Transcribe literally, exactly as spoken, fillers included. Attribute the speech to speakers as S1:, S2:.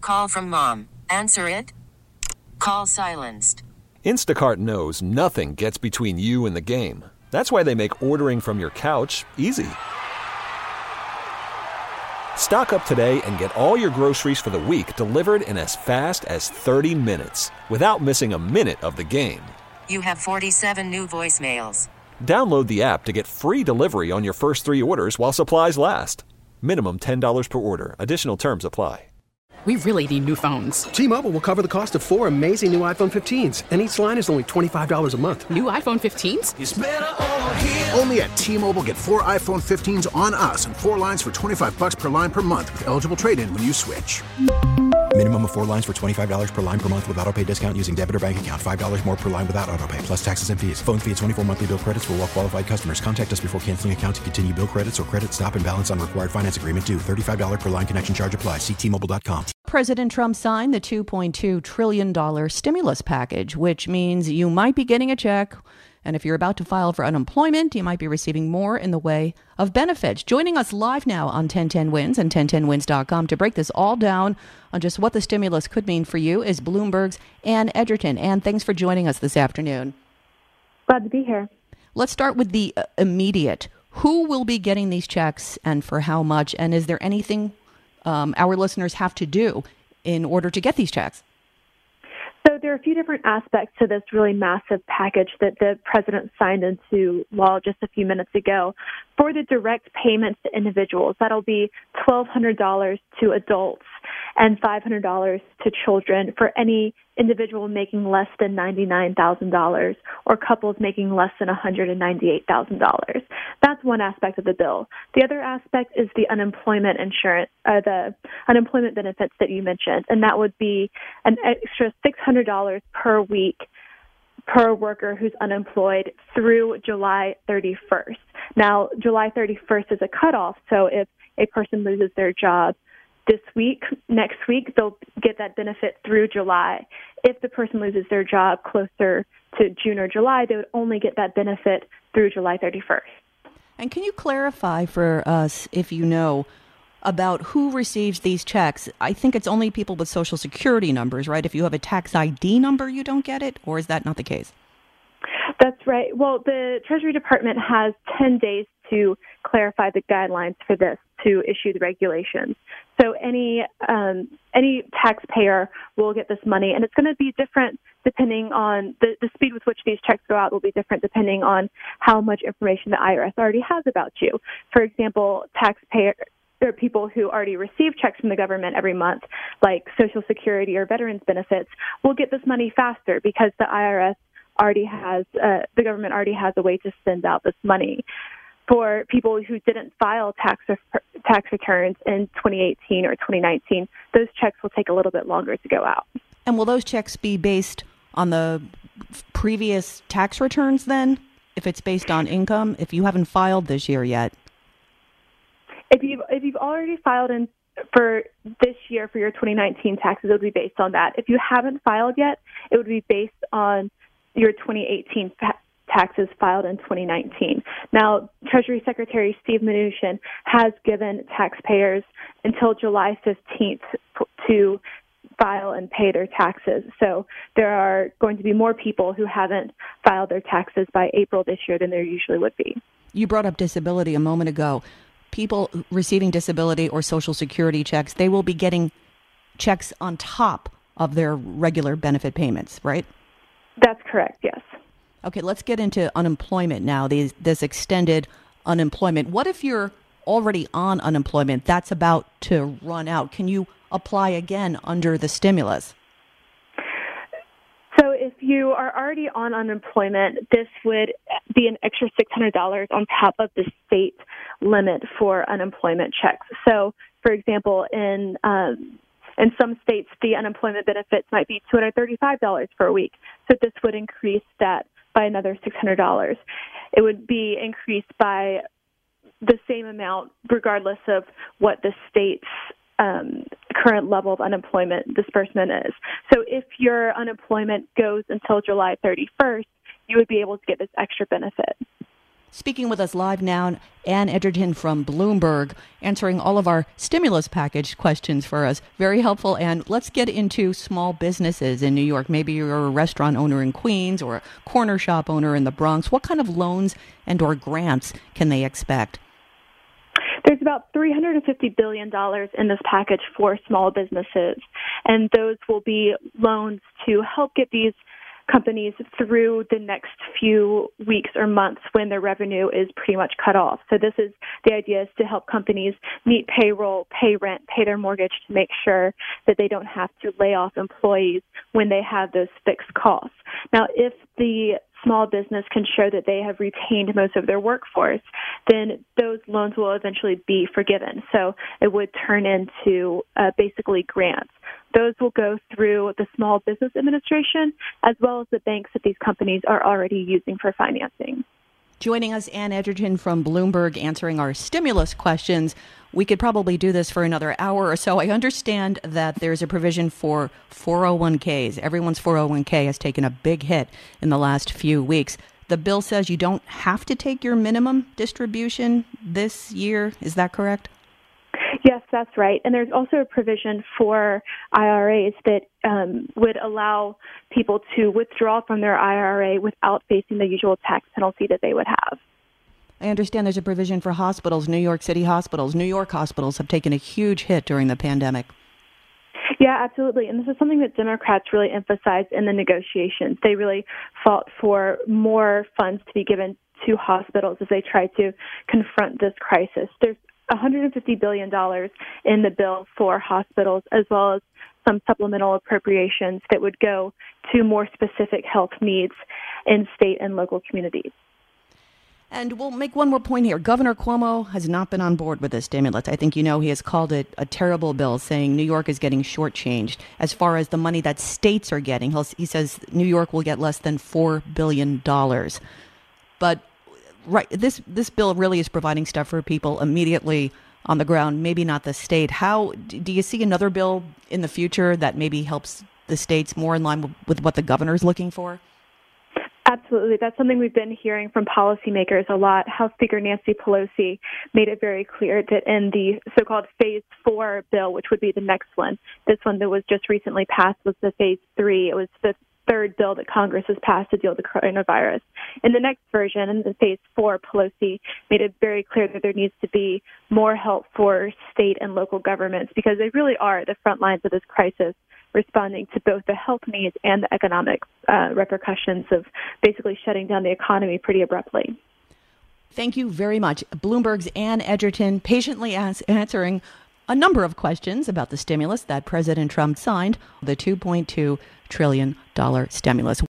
S1: Call from mom. Answer it. Call silenced.
S2: Instacart knows nothing gets between you and the game. That's why they make ordering from your couch easy. Stock up today and get all your groceries for the week delivered in as fast as thirty minutes without missing a minute of the game.
S1: You have forty-seven new voicemails.
S2: Download the app to get free delivery on your first three orders while supplies last. Minimum ten dollars per order. Additional terms apply.
S3: We really need new phones.
S4: T-Mobile will cover the cost of four amazing new iPhone fifteens, and each line is only twenty-five dollars a month.
S3: New iPhone fifteens?
S5: It's better over here. Only at T-Mobile, get four iPhone fifteens on us and four lines for twenty-five bucks per line per month with eligible trade-in when you switch.
S6: Minimum of four lines for twenty-five dollars per line per month with autopay discount using debit or bank account. five dollars more per line without autopay, plus taxes and fees. Phone fee at twenty-four monthly bill credits for well-qualified customers. Contact us before canceling account to continue bill credits or credit stop and balance on required finance agreement due. thirty-five dollars per line connection charge applies. See T Mobile dot com.
S7: President Trump signed the two point two trillion dollars stimulus package, which means you might be getting a check. And if you're about to file for unemployment, you might be receiving more in the way of benefits. Joining us live now on ten ten wins and ten ten wins dot com to break this all down on just what the stimulus could mean for you is Bloomberg's Ann Edgerton. Ann, thanks for joining us this afternoon.
S8: Glad to be here.
S7: Let's start with the uh, immediate. Who will be getting these checks and for how much? And is there anything um, our listeners have to do in order to get these checks?
S8: So there are a few different aspects to this really massive package that the president signed into law just a few minutes ago. For the direct payments to individuals, that'll be twelve hundred dollars to adults and five hundred dollars to children for any individual making less than ninety-nine thousand dollars or couples making less than one hundred ninety-eight thousand dollars. That's one aspect of the bill. The other aspect is the unemployment insurance, uh, the unemployment benefits that you mentioned, and that would be an extra six hundred dollars per week per worker who's unemployed through July thirty-first. Now, July thirty-first is a cutoff, so if a person loses their job this week, next week, they'll get that benefit through July. If the person loses their job closer to June or July, they would only get that benefit through July thirty-first.
S7: And can you clarify for us, if you know, about who receives these checks? I think it's only people with Social Security numbers, right? If you have a tax I D number, you don't get it, or is that not the case?
S8: That's right. Well, the Treasury Department has ten days to clarify the guidelines for this, to issue the regulations. So any um, any taxpayer will get this money, and it's going to be different depending on the, the speed with which these checks go out will be different depending on how much information the I R S already has about you. For example, taxpayer or people who already receive checks from the government every month, like Social Security or veterans benefits, will get this money faster because the I R S already has, uh, the government already has a way to send out this money. For people who didn't file tax tax returns in twenty eighteen or twenty nineteen, those checks will take a little bit longer to go out.
S7: And will those checks be based on the previous tax returns then, if it's based on income, if you haven't filed this year yet?
S8: If you've, if you've already filed in for this year for your twenty nineteen taxes, it would be based on that. If you haven't filed yet, it would be based on your twenty eighteen taxes. taxes filed in twenty nineteen. Now, Treasury Secretary Steve Mnuchin has given taxpayers until July fifteenth to file and pay their taxes. So there are going to be more people who haven't filed their taxes by April this year than there usually would be.
S7: You brought up disability a moment ago. People receiving disability or Social Security checks, they will be getting checks on top of their regular benefit payments, right?
S8: That's correct, yes.
S7: Okay, let's get into unemployment now, these, this extended unemployment. What if you're already on unemployment that's about to run out? Can you apply again under the stimulus?
S8: So if you are already on unemployment, this would be an extra six hundred dollars on top of the state limit for unemployment checks. So, for example, in um, in some states, the unemployment benefits might be two hundred thirty-five dollars per week. So this would increase that by another six hundred dollars. It would be increased by the same amount regardless of what the state's um, current level of unemployment disbursement is. So if your unemployment goes until July thirty-first, you would be able to get this extra benefit.
S7: Speaking with us live now, Ann Edgerton from Bloomberg, answering all of our stimulus package questions for us. Very helpful. And let's get into small businesses in New York. Maybe you're a restaurant owner in Queens or a corner shop owner in the Bronx. What kind of loans and or grants can they expect?
S8: There's about three hundred fifty billion dollars in this package for small businesses, and those will be loans to help get these companies through the next few weeks or months when their revenue is pretty much cut off. So this is the idea is to help companies meet payroll, pay rent, pay their mortgage to make sure that they don't have to lay off employees when they have those fixed costs. Now, if the small business can show that they have retained most of their workforce, then those loans will eventually be forgiven. So it would turn into uh, basically grants. Those will go through the Small Business Administration as well as the banks that these companies are already using for financing.
S7: Joining us, Ann Edgerton from Bloomberg, answering our stimulus questions. We could probably do this for another hour or so. I understand that there's a provision for four oh one k's. Everyone's four oh one k has taken a big hit in the last few weeks. The bill says you don't have to take your minimum distribution this year. Is that correct?
S8: Yes, that's right. And there's also a provision for I R As that um, would allow people to withdraw from their I R A without facing the usual tax penalty that they would have.
S7: I understand there's a provision for hospitals, New York City hospitals. New York hospitals have taken a huge hit during the pandemic.
S8: Yeah, absolutely. And this is something that Democrats really emphasized in the negotiations. They really fought for more funds to be given to hospitals as they tried to confront this crisis. There's one hundred fifty billion dollars in the bill for hospitals, as well as some supplemental appropriations that would go to more specific health needs in state and local communities.
S7: And we'll make one more point here. Governor Cuomo has not been on board with this stimulus. I think you know he has called it a terrible bill, saying New York is getting shortchanged as far as the money that states are getting. He'll, he says New York will get less than four billion dollars. But right, this this bill really is providing stuff for people immediately on the ground, maybe not the state. How do you see another bill in the future that maybe helps the states more in line with, with what the governor is looking for?
S8: Absolutely. That's something we've been hearing from policymakers a lot. House Speaker Nancy Pelosi made it very clear that in the so-called Phase four bill, which would be the next one, this one that was just recently passed was the Phase three. It was the third bill that Congress has passed to deal with the coronavirus. In the next version, in the Phase four, Pelosi made it very clear that there needs to be more help for state and local governments because they really are the front lines of this crisis, responding to both the health needs and the economic uh, repercussions of basically shutting down the economy pretty abruptly.
S7: Thank you very much. Bloomberg's Ann Edgerton patiently as- answering a number of questions about the stimulus that President Trump signed, the two point two trillion dollars stimulus.